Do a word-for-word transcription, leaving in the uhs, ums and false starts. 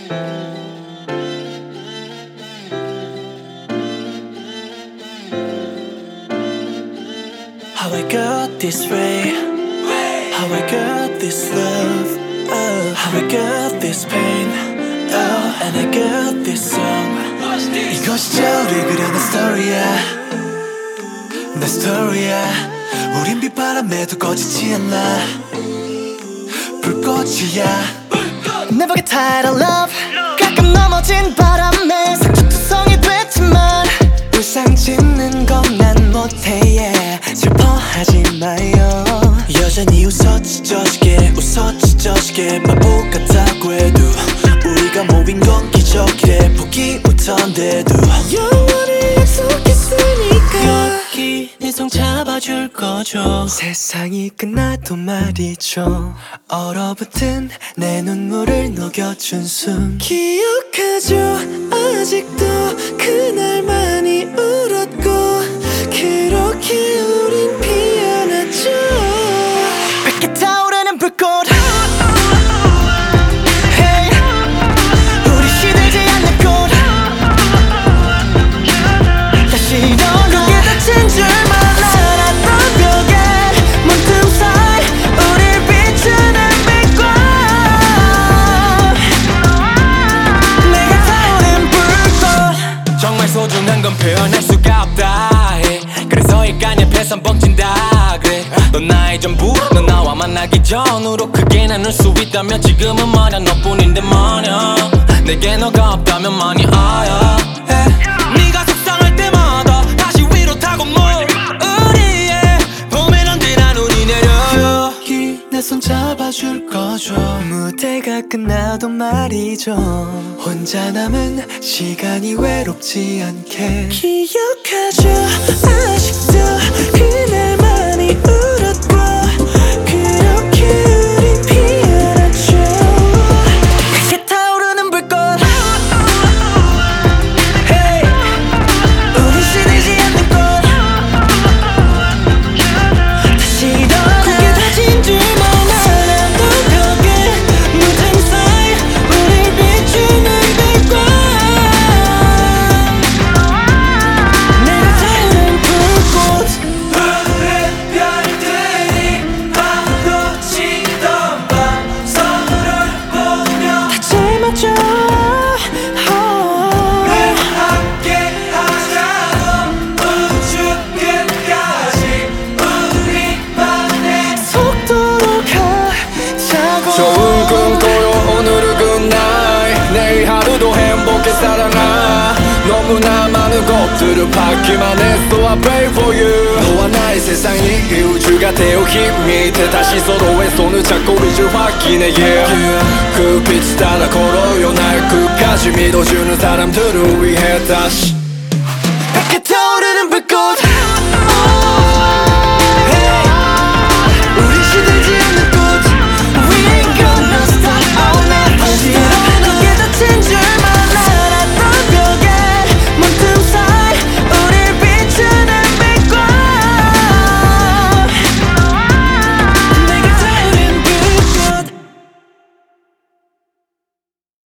How I got this way, how I got this love, oh, how I got this pain, oh, and I got this song. 이것이 저를 그려낸 스토리야, 내 스토리야. 우린 빗바람에도 꺼지지 않아, 불꽃이야. Never get tired of love. 가끔 넘어진 바람에 상처투성이 됐지만 불상 짓는 건 난 못해, yeah. 슬퍼하지 마요. 여전히 웃어 찢어지게 웃어 찢어지게 바보 같다고 해도 우리가 모인 건 기적이래. 포기 못한데도 영원히 약속했으니까 여기 내 손 잡아줄 거죠. 세상이 끝나도 말이죠. 얼어붙은 내 눈물을 녹여준 숨 기억하죠. 아직도 그날 많이 울었고 그렇게 우린 피어났죠. 밝게 타오르는 불꽃, hey, 우리 시들지 않는 꽃. 다시 넌 크게 다친 줄만 알았던 벽에 문틈 사이 우릴 비추는 빛과 내가 타오른 불꽃. 정말 소중한 건 표현할 수가 없다 해. 그래서 일간 옆에선 뻥친다 그래. 넌 나의 전부, 넌 나와 만나기 전으로 크게 나눌 수 있다면 지금은 말야 너뿐인데 마냥 내게 너가 없다면 많이 아야 해. 네가 속상할 때마다 다시 위로 타고 뭐 우리의 봄엔 언제나 눈이 내려요. 여기 내 손 잡아줄 거죠. 무대가 끝나도 말이죠. 혼자 남은 시간이 외롭지 않게 기억하죠. 아직도 그날 많이 울었고 그렇게 우린 피어났죠. 크게 타오르는 불꽃, hey, 우리 시들지 않는 꽃. 다시 넌 크게 다친 줄만 알았던 벽에 문틈 사이 우릴 비추는 빛과 내가 타오른 불꽃. 하늘의 별들이 파도 치던 밤 서로를 보며 다 짊어져. 늘 함께 하자고 우주 끝까지 우리만의 속도로 가자고. 좋은 꿈 꿔요 오늘은 굿나잇. 내일 하루도 행복해 살아나. 너무나 많은 것들을 받기만 했어. I pray for you. 너와 나의 세상이 이 우주가 되어 힘이 돼. 다시 서로의 손을 잡고 위를 확인해 yeah. 그 빛을 따라 걸어요. 날 끝까지 믿어주는 사람들을 위해 다시